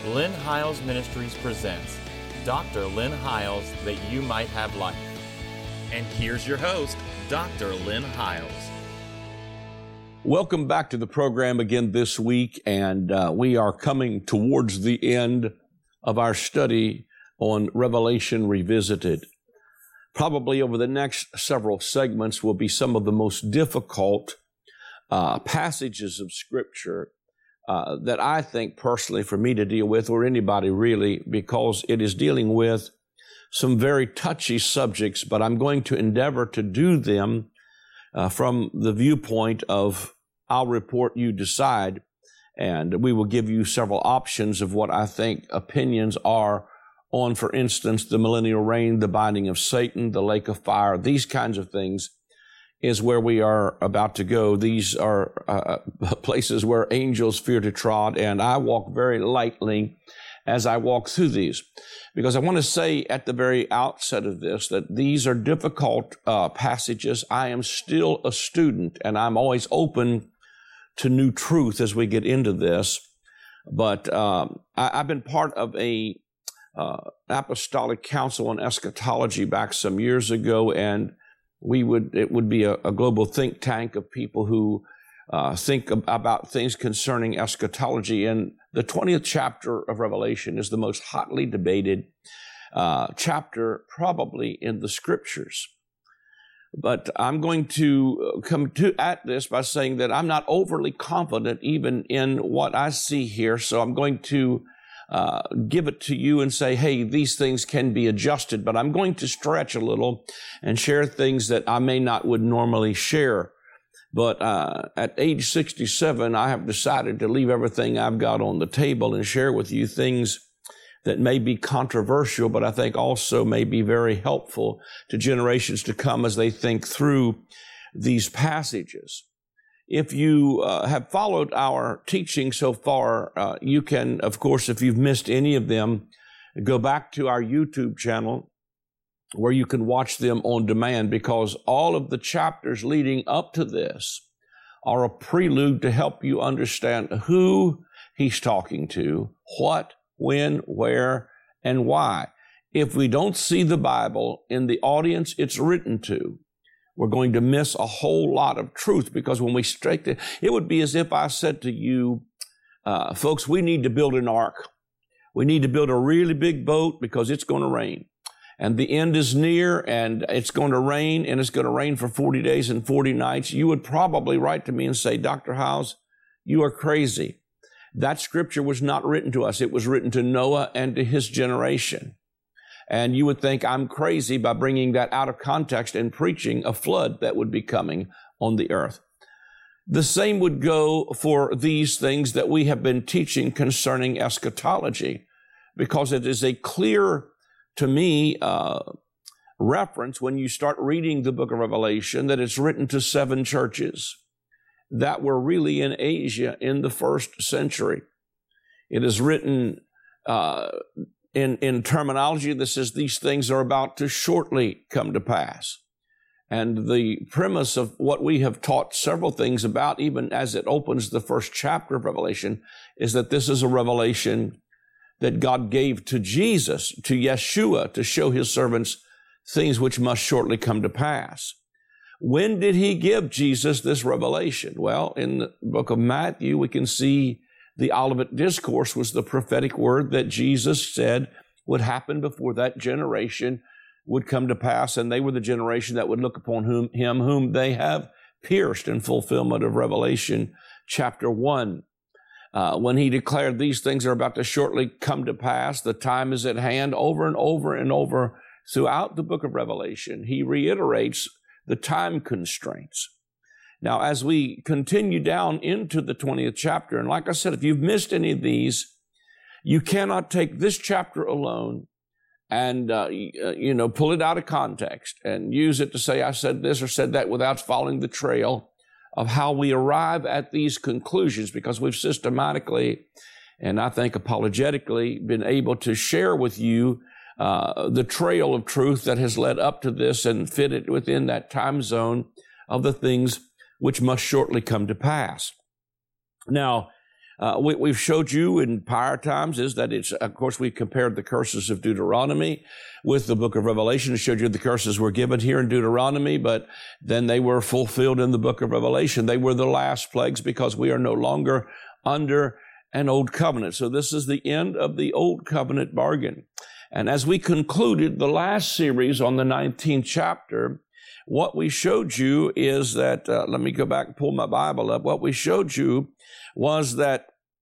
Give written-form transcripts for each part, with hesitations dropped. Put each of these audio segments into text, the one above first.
Lynn Hiles Ministries presents Dr. Lynn Hiles, that you might have life. And here's your host, Dr. Lynn Hiles. Welcome back to the program again this week, and we are coming towards the end of our study on Revelation Revisited. Probably over the next several segments will be some of the most difficult passages of Scripture that I think personally for me to deal with, or anybody really, because it is dealing with some very touchy subjects, but I'm going to endeavor to do them from the viewpoint of I'll report, you decide, and we will give you several options of what I think opinions are on, for instance, the millennial reign, the binding of Satan, the lake of fire, these kinds of things is where we are about to go. These are places where angels fear to trod, and I walk very lightly as I walk through these. Because I want to say at the very outset of this that these are difficult passages. I am still a student, and I'm always open to new truth as we get into this. But I've been part of a apostolic council on eschatology back some years ago, and it would be a global think tank of people who think about things concerning eschatology. And the 20th chapter of Revelation is the most hotly debated chapter probably in the Scriptures. But I'm going to come at this by saying that I'm not overly confident even in what I see here. So I'm going to give it to you and say, hey, these things can be adjusted, but I'm going to stretch a little and share things that I may not would normally share. But at age 67, I have decided to leave everything I've got on the table and share with you things that may be controversial, but I think also may be very helpful to generations to come as they think through these passages. If you have followed our teaching so far, you can, of course, if you've missed any of them, go back to our YouTube channel where you can watch them on demand, because all of the chapters leading up to this are a prelude to help you understand who he's talking to, what, when, where, and why. If we don't see the Bible in the audience it's written to, we're going to miss a whole lot of truth, because when we straighten it would be as if I said to you, folks, we need to build an ark. We need to build a really big boat because it's going to rain. And the end is near, and it's going to rain, and it's going to rain for 40 days and 40 nights. You would probably write to me and say, Dr. Hiles, you are crazy. That scripture was not written to us. It was written to Noah and to his generation. And you would think I'm crazy by bringing that out of context and preaching a flood that would be coming on the earth. The same would go for these things that we have been teaching concerning eschatology, because it is a clear, to me, reference when you start reading the book of Revelation that it's written to 7 churches that were really in Asia in the first century. It is written in terminology that says these things are about to shortly come to pass. And the premise of what we have taught several things about, even as it opens the first chapter of Revelation, is that this is a revelation that God gave to Jesus, to Yeshua, to show his servants things which must shortly come to pass. When did he give Jesus this revelation? Well, in the book of Matthew, we can see the Olivet Discourse was the prophetic word that Jesus said would happen before that generation would come to pass, and they were the generation that would look upon him whom they have pierced, in fulfillment of Revelation chapter 1. When he declared these things are about to shortly come to pass, the time is at hand, over and over and over throughout the book of Revelation, he reiterates the time constraints. Now, as we continue down into the 20th chapter, and like I said, if you've missed any of these, you cannot take this chapter alone and, pull it out of context and use it to say, I said this or said that, without following the trail of how we arrive at these conclusions, because we've systematically, and I think apologetically, been able to share with you the trail of truth that has led up to this and fit it within that time zone of the things which must shortly come to pass. Now, We've showed you in prior times is that it's, of course, we compared the curses of Deuteronomy with the book of Revelation. It showed you the curses were given here in Deuteronomy, but then they were fulfilled in the book of Revelation. They were the last plagues because we are no longer under an old covenant. So this is the end of the old covenant bargain. And as we concluded the last series on the 19th chapter, what we showed you is that, let me go back and pull my Bible up. What we showed you was that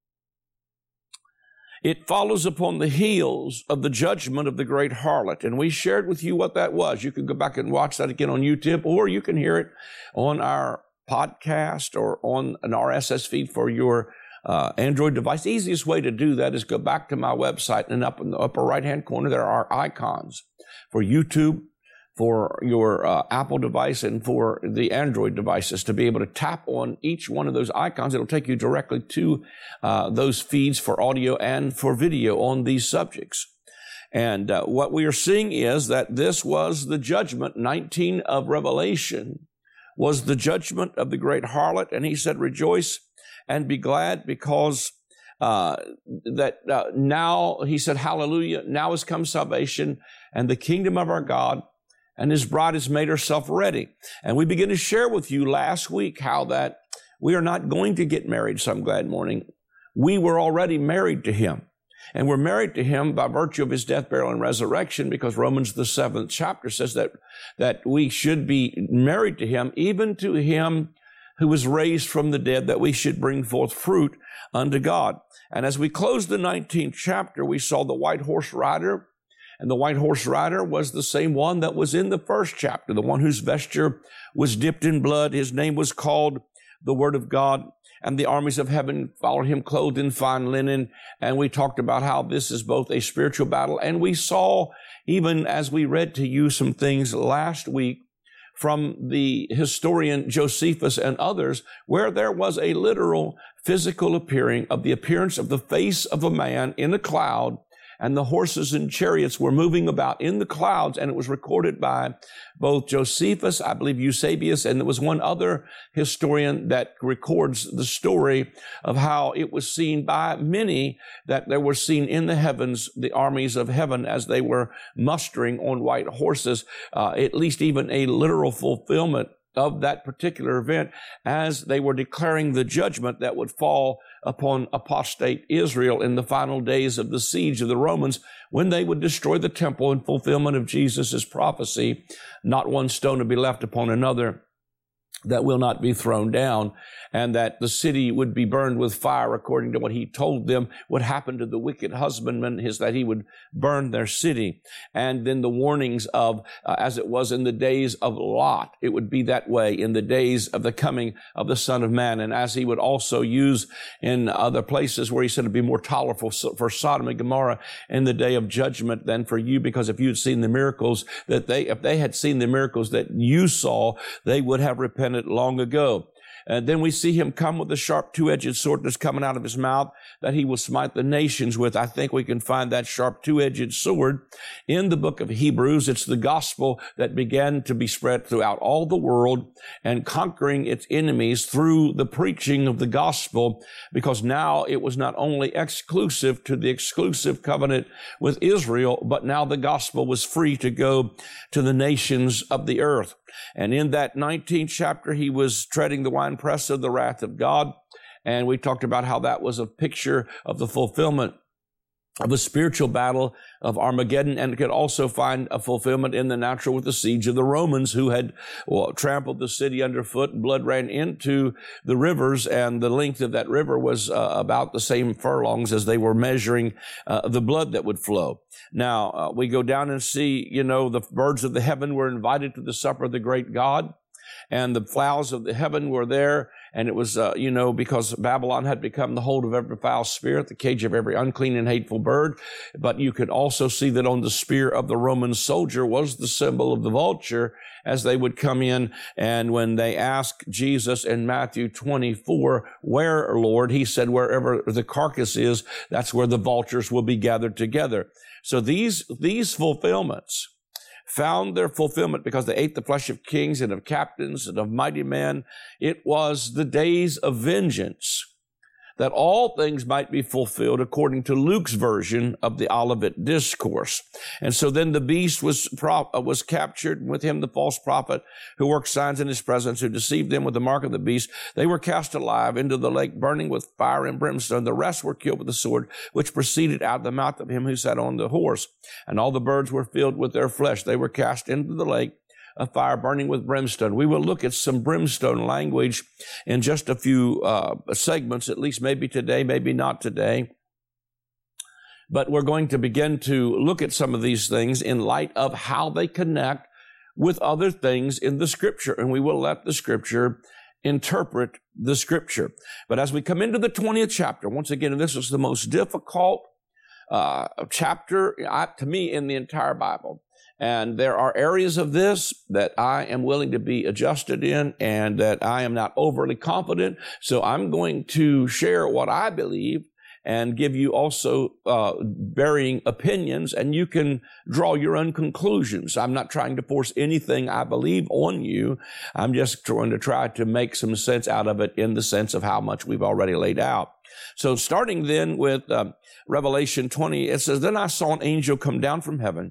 it follows upon the heels of the judgment of the great harlot. And we shared with you what that was. You can go back and watch that again on YouTube, or you can hear it on our podcast or on an RSS feed for your Android device. The easiest way to do that is go back to my website, and up in the upper right-hand corner, there are icons for YouTube, for your Apple device, and for the Android devices to be able to tap on each one of those icons. It'll take you directly to those feeds for audio and for video on these subjects. And what we are seeing is that this was the judgment, 19 of Revelation, was the judgment of the great harlot. And he said, rejoice and be glad, because now, he said, hallelujah, now has come salvation and the kingdom of our God, and his bride has made herself ready. And we began to share with you last week how that we are not going to get married some glad morning. We were already married to him. And we're married to him by virtue of his death, burial, and resurrection, because Romans, the 7th chapter, says that we should be married to him, even to him who was raised from the dead, that we should bring forth fruit unto God. And as we closed the 19th chapter, we saw the white horse rider, and the white horse rider was the same one that was in the first chapter, the one whose vesture was dipped in blood. His name was called the Word of God, and the armies of heaven followed him clothed in fine linen. And we talked about how this is both a spiritual battle, and we saw, even as we read to you some things last week, from the historian Josephus and others, where there was a literal physical appearing of the appearance of the face of a man in a cloud, and the horses and chariots were moving about in the clouds, and it was recorded by both Josephus, I believe Eusebius, and there was one other historian that records the story of how it was seen by many, that there were seen in the heavens the armies of heaven as they were mustering on white horses, at least even a literal fulfillment of that particular event as they were declaring the judgment that would fall upon apostate Israel in the final days of the siege of the Romans, when they would destroy the temple in fulfillment of Jesus' prophecy. Not one stone would be left upon another that will not be thrown down, and that the city would be burned with fire, according to what he told them would happen to the wicked husbandman, is that he would burn their city. And then the warnings of, as it was in the days of Lot, it would be that way in the days of the coming of the Son of Man. And as he would also use in other places where he said it'd be more tolerable for Sodom and Gomorrah in the day of judgment than for you, because if you'd seen the miracles if they had seen the miracles that you saw, they would have repented long ago. And then we see him come with a sharp two-edged sword that's coming out of his mouth, that he will smite the nations with. I think we can find that sharp two-edged sword in the book of Hebrews. It's the gospel that began to be spread throughout all the world, and conquering its enemies through the preaching of the gospel, because now it was not only exclusive to the exclusive covenant with Israel, but now the gospel was free to go to the nations of the earth. And in that 19th chapter, he was treading the winepress of the wrath of God. And we talked about how that was a picture of the fulfillment of a spiritual battle of Armageddon, and could also find a fulfillment in the natural with the siege of the Romans, who had trampled the city underfoot, and blood ran into the rivers, and the length of that river was about the same furlongs as they were measuring the blood that would flow. Now, we go down and see, the birds of the heaven were invited to the supper of the great God, and the fowls of the heaven were there. And it was, because Babylon had become the hold of every foul spirit, the cage of every unclean and hateful bird. But you could also see that on the spear of the Roman soldier was the symbol of the vulture, as they would come in. And when they asked Jesus in Matthew 24, where, Lord, he said, wherever the carcass is, that's where the vultures will be gathered together. So these fulfillments found their fulfillment because they ate the flesh of kings and of captains and of mighty men. It was the days of vengeance that all things might be fulfilled according to Luke's version of the Olivet Discourse. And so then the beast was captured, and with him the false prophet who worked signs in his presence, who deceived them with the mark of the beast. They were cast alive into the lake, burning with fire and brimstone. The rest were killed with the sword, which proceeded out of the mouth of him who sat on the horse. And all the birds were filled with their flesh. They were cast into the lake of fire burning with brimstone. We will look at some brimstone language in just a few segments, at least maybe today, maybe not today. But we're going to begin to look at some of these things in light of how they connect with other things in the Scripture, and we will let the Scripture interpret the Scripture. But as we come into the 20th chapter, once again, and this is the most difficult chapter to me in the entire Bible. And there are areas of this that I am willing to be adjusted in and that I am not overly confident. So I'm going to share what I believe and give you also varying opinions, and you can draw your own conclusions. I'm not trying to force anything I believe on you. I'm just going to try to make some sense out of it in the sense of how much we've already laid out. So starting then with Revelation 20, it says, "Then I saw an angel come down from heaven,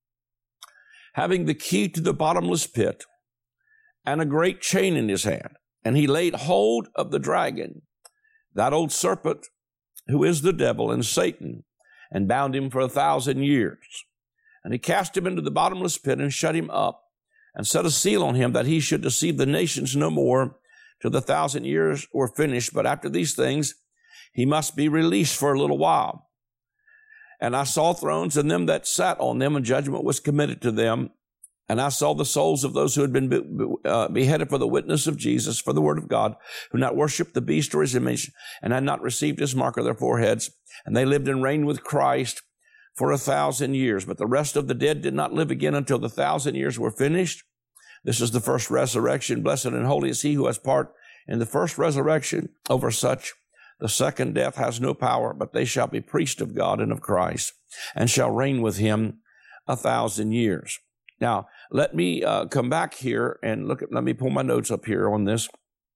having the key to the bottomless pit and a great chain in his hand. And he laid hold of the dragon, that old serpent who is the devil and Satan, and bound him for 1,000 years. And he cast him into the bottomless pit and shut him up and set a seal on him, that he should deceive the nations no more till the 1,000 years were finished. But after these things, he must be released for a little while. And I saw thrones and them that sat on them, and judgment was committed to them. And I saw the souls of those who had been beheaded for the witness of Jesus, for the word of God, who not worshipped the beast or his image, and had not received his mark of their foreheads. And they lived and reigned with Christ for 1,000 years. But the rest of the dead did not live again until the 1,000 years were finished. This is the first resurrection. Blessed and holy is he who has part in the first resurrection. Over such the second death has no power, but they shall be priests of God and of Christ, and shall reign with him 1,000 years. Now, let me come back here and let me pull my notes up here on this.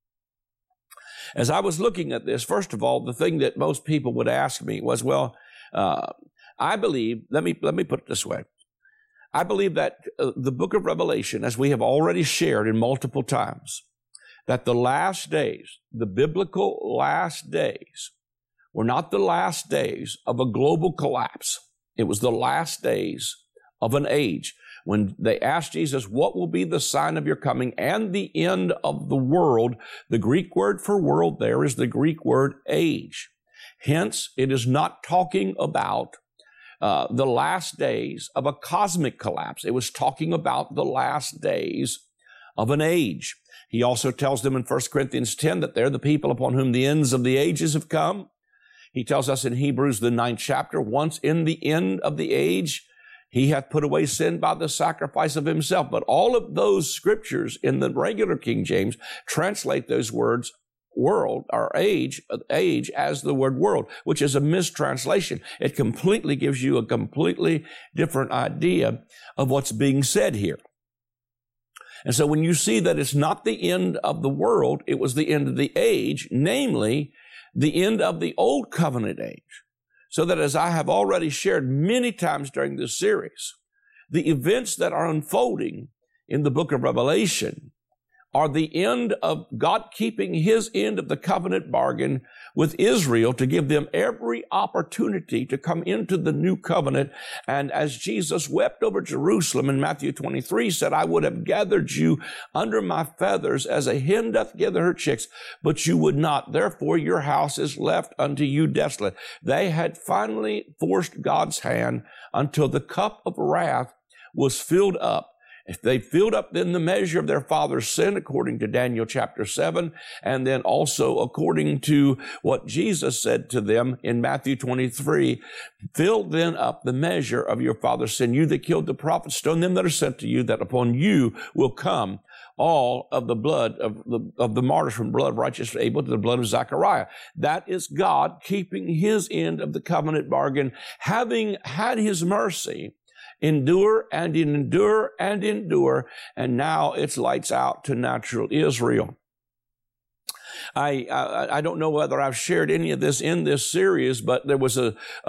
As I was looking at this, first of all, the thing that most people would ask me was, I believe, let me put it this way. I believe that the book of Revelation, as we have already shared in multiple times, that the last days, the biblical last days, were not the last days of a global collapse. It was the last days of an age. When they asked Jesus, what will be the sign of your coming and the end of the world? The Greek word for world there is the Greek word age. Hence, it is not talking about the last days of a cosmic collapse. It was talking about the last days of an age. He also tells them in 1 Corinthians 10 that they're the people upon whom the ends of the ages have come. He tells us in Hebrews, the 9th chapter, once in the end of the age, he hath put away sin by the sacrifice of himself. But all of those scriptures in the regular King James translate those words world or age as the word world, which is a mistranslation. It completely gives you a completely different idea of what's being said here. And so when you see that it's not the end of the world, it was the end of the age, namely the end of the old covenant age. So that, as I have already shared many times during this series, the events that are unfolding in the book of Revelation are the end of God keeping his end of the covenant bargain with Israel to give them every opportunity to come into the new covenant. And as Jesus wept over Jerusalem in Matthew 23, said, I would have gathered you under my feathers as a hen doth gather her chicks, but you would not. Therefore your house is left unto you desolate. They had finally forced God's hand until the cup of wrath was filled up. If they filled up then the measure of their father's sin, according to Daniel chapter 7, and then also according to what Jesus said to them in Matthew 23, fill then up the measure of your father's sin. You that killed the prophets, stone them that are sent to you, that upon you will come all of the blood of the martyrs, from blood of righteous Abel to the blood of Zechariah. That is God keeping his end of the covenant bargain, having had his mercy endure and endure and endure, and now it's lights out to natural Israel. I don't know whether I've shared any of this in this series, but there was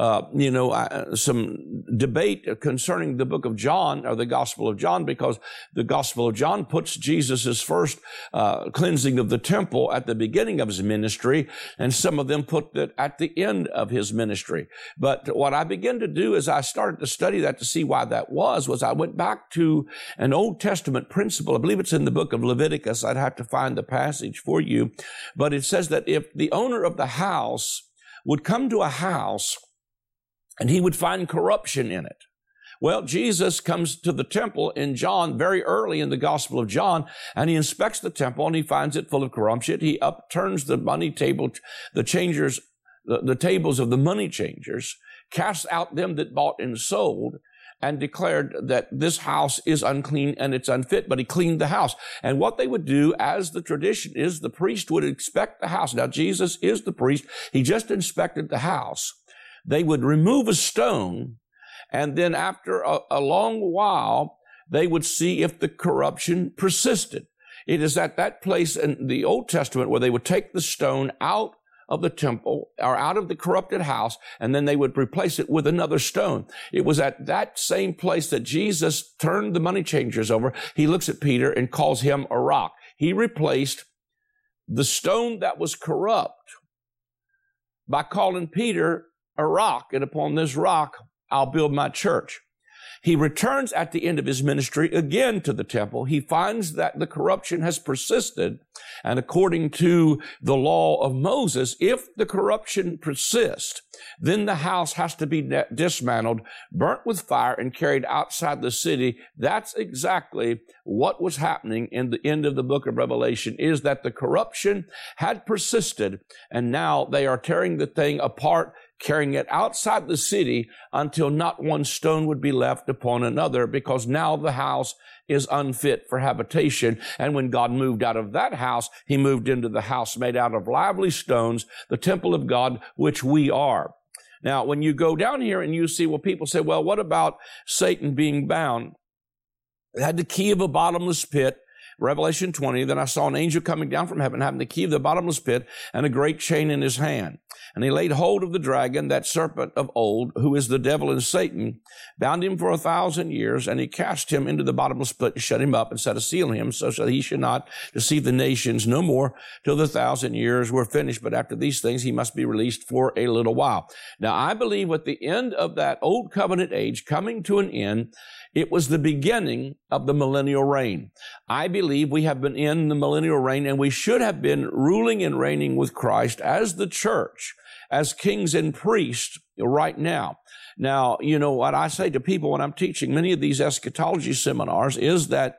some debate concerning the book of John or the Gospel of John, because the Gospel of John puts Jesus' first cleansing of the temple at the beginning of his ministry, and some of them put it at the end of his ministry. But what I began to do as I started to study that to see why that was I went back to an Old Testament principle. I believe it's in the book of Leviticus. I'd have to find the passage for you. But it says that if the owner of the house would come to a house and he would find corruption in it. Well, Jesus comes to the temple in John very early in the Gospel of John, and he inspects the temple and he finds it full of corruption. He upturns the money table, the tables of the money changers, casts out them that bought and sold, and declared that this house is unclean and it's unfit, but he cleaned the house. And what they would do, as the tradition is, the priest would inspect the house. Now, Jesus is the priest. He just inspected the house. They would remove a stone, and then after a long while, they would see if the corruption persisted. It is at that place in the Old Testament where they would take the stone out of the temple or out of the corrupted house, and then they would replace it with another stone. It was at that same place that Jesus turned the money changers over. He looks at Peter and calls him a rock. He replaced the stone that was corrupt by calling Peter a rock, and upon this rock I'll build my church. He returns at the end of his ministry again to the temple. He finds that the corruption has persisted. And according to the law of Moses, if the corruption persists, then the house has to be dismantled, burnt with fire, and carried outside the city. That's exactly what was happening in the end of the book of Revelation, is that the corruption had persisted, and now they are tearing the thing apart, carrying it outside the city until not one stone would be left upon another, because now the house is unfit for habitation. And when God moved out of that house, he moved into the house made out of lively stones, the temple of God, which we are. Now, when you go down here and you see, well, people say, well, what about Satan being bound? It had the key of a bottomless pit. Revelation 20, then I saw an angel coming down from heaven, having the key of the bottomless pit and a great chain in his hand. And he laid hold of the dragon, that serpent of old, who is the devil and Satan, bound him for 1,000 years, and he cast him into the bottomless pit, shut him up, and set a seal on him, so that he should not deceive the nations no more till the 1,000 years were finished. But after these things, he must be released for a little while. Now, I believe at the end of that old covenant age coming to an end, it was the beginning of the millennial reign. I believe we have been in the millennial reign, and we should have been ruling and reigning with Christ as the church, as kings and priests right now. Now, you know what I say to people when I'm teaching many of these eschatology seminars is that,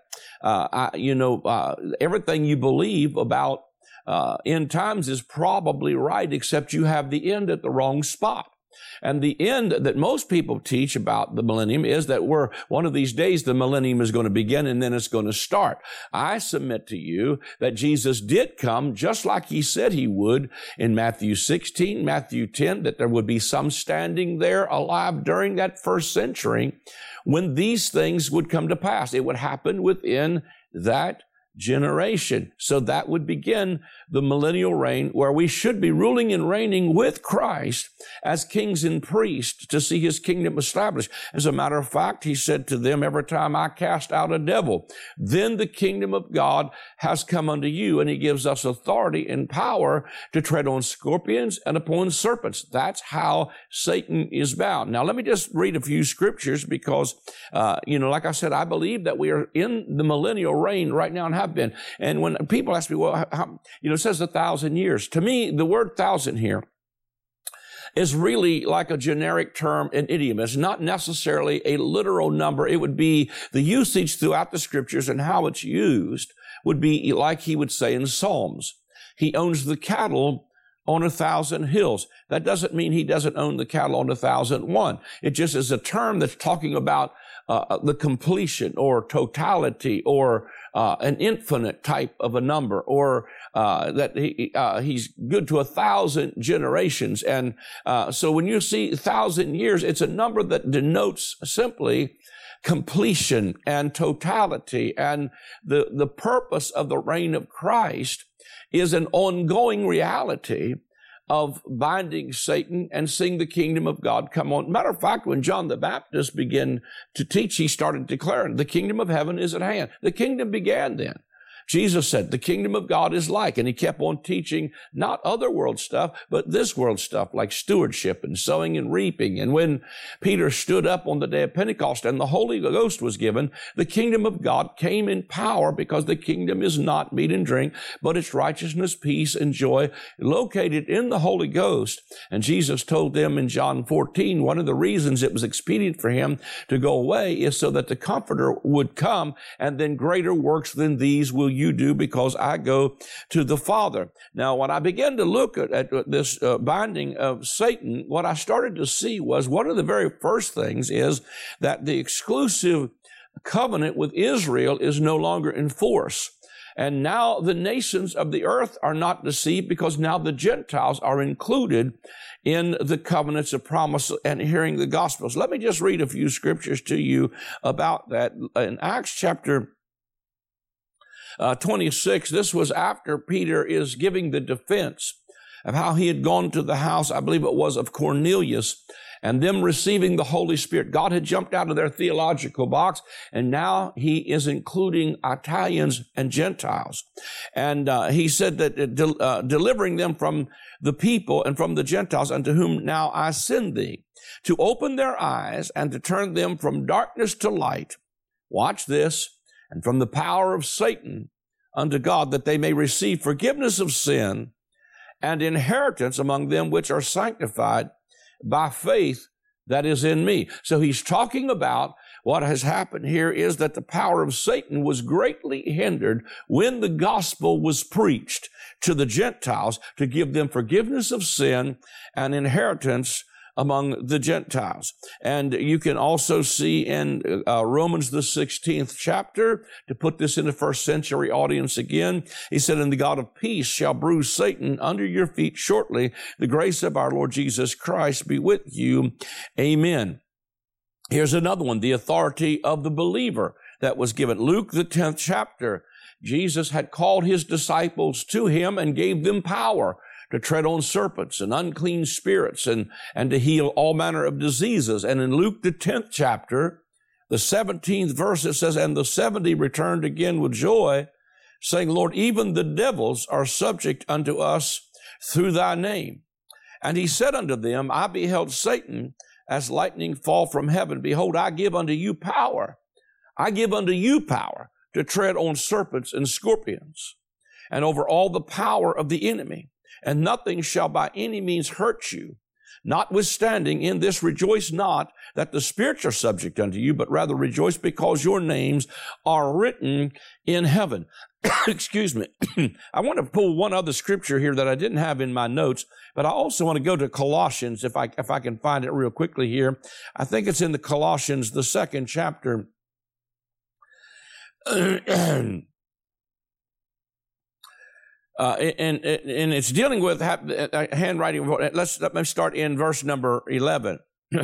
everything you believe about end times is probably right, except you have the end at the wrong spot. And the end that most people teach about the millennium is that one of these days the millennium is going to begin and then it's going to start. I submit to you that Jesus did come just like he said he would in Matthew 16, Matthew 10, that there would be some standing there alive during that first century when these things would come to pass. It would happen within that generation. So that would begin the millennial reign, where we should be ruling and reigning with Christ as kings and priests to see his kingdom established. As a matter of fact, he said to them, every time I cast out a devil, then the kingdom of God has come unto you, and he gives us authority and power to tread on scorpions and upon serpents. That's how Satan is bound. Now, let me just read a few scriptures because, like I said, I believe that we are in the millennial reign right now and have been. And when people ask me, well, it says 1,000 years. To me, the word 1,000 here is really like a generic term, an idiom. It's not necessarily a literal number. It would be the usage throughout the scriptures, and how it's used would be like he would say in Psalms. He owns the cattle on 1,000 hills. That doesn't mean he doesn't own the cattle on 1,001. It just is a term that's talking about the completion or totality or an infinite type of a number, or that he's good to 1,000 generations. And so when you see 1,000 years, it's a number that denotes simply completion and totality and the purpose of the reign of Christ is an ongoing reality of binding Satan and seeing the kingdom of God come on. Matter of fact, when John the Baptist began to teach, he started declaring, the kingdom of heaven is at hand. The kingdom began then. Jesus said, the kingdom of God is like, and he kept on teaching not other world stuff, but this world stuff like stewardship and sowing and reaping. And when Peter stood up on the day of Pentecost and the Holy Ghost was given, the kingdom of God came in power, because the kingdom is not meat and drink, but it's righteousness, peace, and joy located in the Holy Ghost. And Jesus told them in John 14, one of the reasons it was expedient for him to go away is so that the Comforter would come, and then greater works than these will you do, because I go to the Father. Now, when I began to look at this binding of Satan, what I started to see was one of the very first things is that the exclusive covenant with Israel is no longer in force. And now the nations of the earth are not deceived, because now the Gentiles are included in the covenants of promise and hearing the Gospels. Let me just read a few scriptures to you about that. In Acts chapter 26, this was after Peter is giving the defense of how he had gone to the house, I believe it was, of Cornelius, and them receiving the Holy Spirit. God had jumped out of their theological box, and now he is including Italians and Gentiles. And he said that delivering them from the people and from the Gentiles, unto whom now I send thee, to open their eyes and to turn them from darkness to light. Watch this. And from the power of Satan unto God, that they may receive forgiveness of sin and inheritance among them which are sanctified by faith that is in me. So he's talking about what has happened here is that the power of Satan was greatly hindered when the gospel was preached to the Gentiles to give them forgiveness of sin and inheritance among the Gentiles. And you can also see in Romans, the 16th chapter, to put this in the first century audience again, he said, and the God of peace shall bruise Satan under your feet shortly. The grace of our Lord Jesus Christ be with you. Amen. Here's another one, the authority of the believer that was given. Luke, the 10th chapter, Jesus had called his disciples to him and gave them power to tread on serpents and unclean spirits and to heal all manner of diseases. And in Luke, the 10th chapter, the 17th verse, it says, and the 70 returned again with joy, saying, Lord, even the devils are subject unto us through thy name. And he said unto them, I beheld Satan as lightning fall from heaven. Behold, I give unto you power. I give unto you power to tread on serpents and scorpions and over all the power of the enemy. And nothing shall by any means hurt you. Notwithstanding, in this rejoice not that the spirits are subject unto you, but rather rejoice because your names are written in heaven. Excuse me. I want to pull one other scripture here that I didn't have in my notes, but I also want to go to Colossians, if I can find it real quickly here. I think it's in the Colossians, the 2nd chapter. And it's dealing with handwriting. Let me start in verse number 11.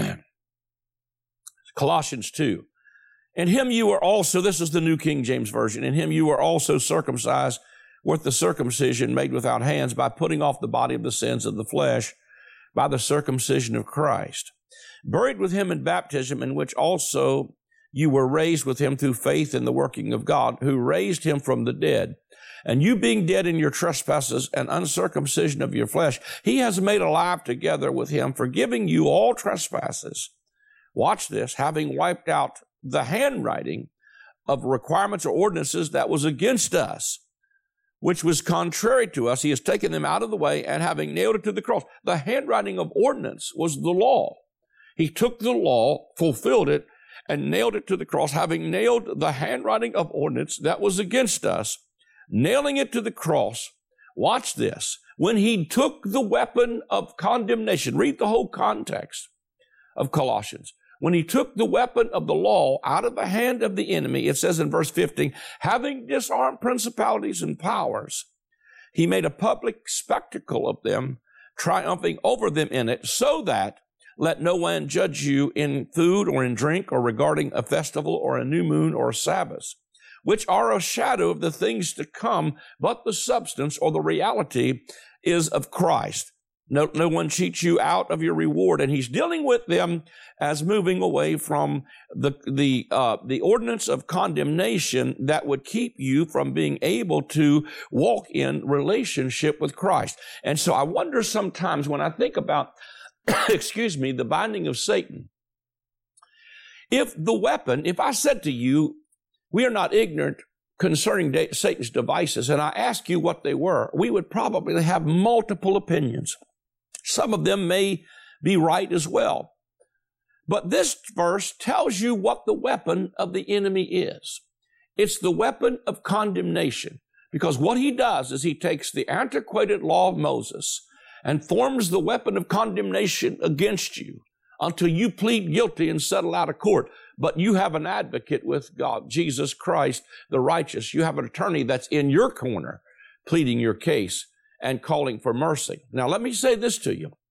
Colossians 2. In him you are also, this is the New King James Version, in him you are also circumcised with the circumcision made without hands, by putting off the body of the sins of the flesh by the circumcision of Christ, buried with him in baptism, in which also you were raised with him through faith in the working of God, who raised him from the dead. And you being dead in your trespasses and uncircumcision of your flesh, he has made alive together with him, forgiving you all trespasses. Watch this, having wiped out the handwriting of requirements or ordinances that was against us, which was contrary to us. He has taken them out of the way, and having nailed it to the cross. The handwriting of ordinance was the law. He took the law, fulfilled it, and nailed it to the cross, having nailed the handwriting of ordinance that was against us, nailing it to the cross. Watch this. When he took the weapon of condemnation, read the whole context of Colossians. When he took the weapon of the law out of the hand of the enemy, it says in verse 15, having disarmed principalities and powers, he made a public spectacle of them, triumphing over them in it, so that let no one judge you in food or in drink or regarding a festival or a new moon or a Sabbath, which are a shadow of the things to come, but the substance or the reality is of Christ. No one cheats you out of your reward. And he's dealing with them as moving away from the ordinance of condemnation that would keep you from being able to walk in relationship with Christ. And so I wonder sometimes when I think about, the binding of Satan, if I said to you, we are not ignorant concerning Satan's devices, and I ask you what they were, we would probably have multiple opinions. Some of them may be right as well. But this verse tells you what the weapon of the enemy is. It's the weapon of condemnation. Because what he does is he takes the antiquated law of Moses and forms the weapon of condemnation against you until you plead guilty and settle out of court. But you have an advocate with God, Jesus Christ, the righteous. You have an attorney that's in your corner pleading your case and calling for mercy. Now, let me say this to you.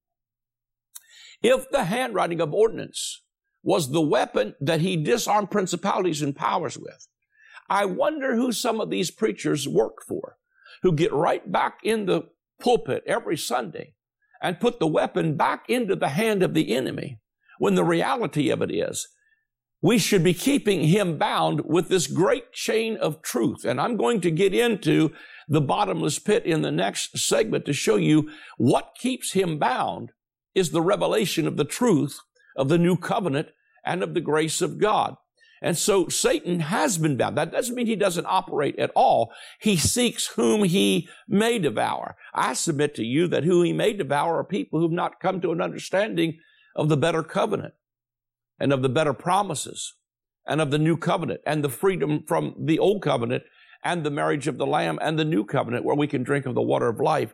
If the handwriting of ordinance was the weapon that he disarmed principalities and powers with, I wonder who some of these preachers work for, who get right back in the pulpit every Sunday and put the weapon back into the hand of the enemy, when the reality of it is we should be keeping him bound with this great chain of truth. And I'm going to get into the bottomless pit in the next segment to show you what keeps him bound is the revelation of the truth of the new covenant and of the grace of God. And so Satan has been bound. That doesn't mean he doesn't operate at all. He seeks whom he may devour. I submit to you that who he may devour are people who've not come to an understanding of the better covenant and of the better promises and of the new covenant and the freedom from the old covenant and the marriage of the Lamb and the new covenant where we can drink of the water of life,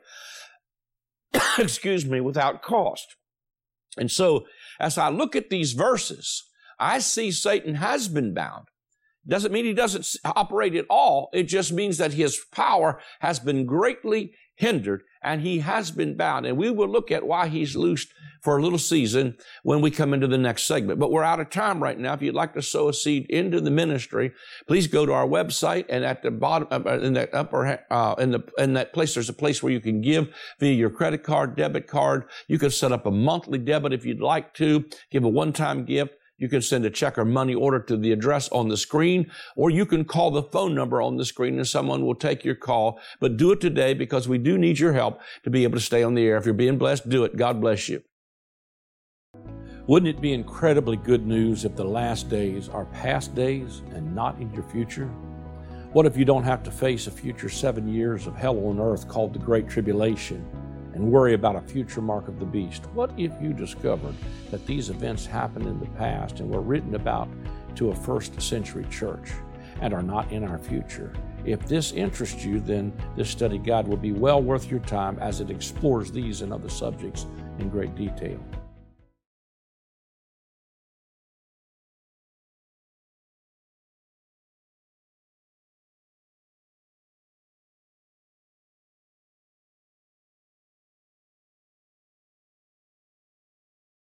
without cost. And so as I look at these verses, I see Satan has been bound. Doesn't mean he doesn't operate at all. It just means that his power has been greatly hindered and he has been bound. And we will look at why he's loosed for a little season when we come into the next segment. But we're out of time right now. If you'd like to sow a seed into the ministry, please go to our website, and at the bottom, in that place, there's a place where you can give via your credit card, debit card. You can set up a monthly debit if you'd like to, give a one-time gift. You can send a check or money order to the address on the screen, or you can call the phone number on the screen and someone will take your call. But do it today because we do need your help to be able to stay on the air. If you're being blessed, do it. God bless you. Wouldn't it be incredibly good news if the last days are past days and not in your future? What if you don't have to face a future 7 years of hell on earth called the Great Tribulation and worry about a future mark of the beast? What if you discovered that these events happened in the past and were written about to a first century church and are not in our future? If this interests you, then this study guide will be well worth your time as it explores these and other subjects in great detail.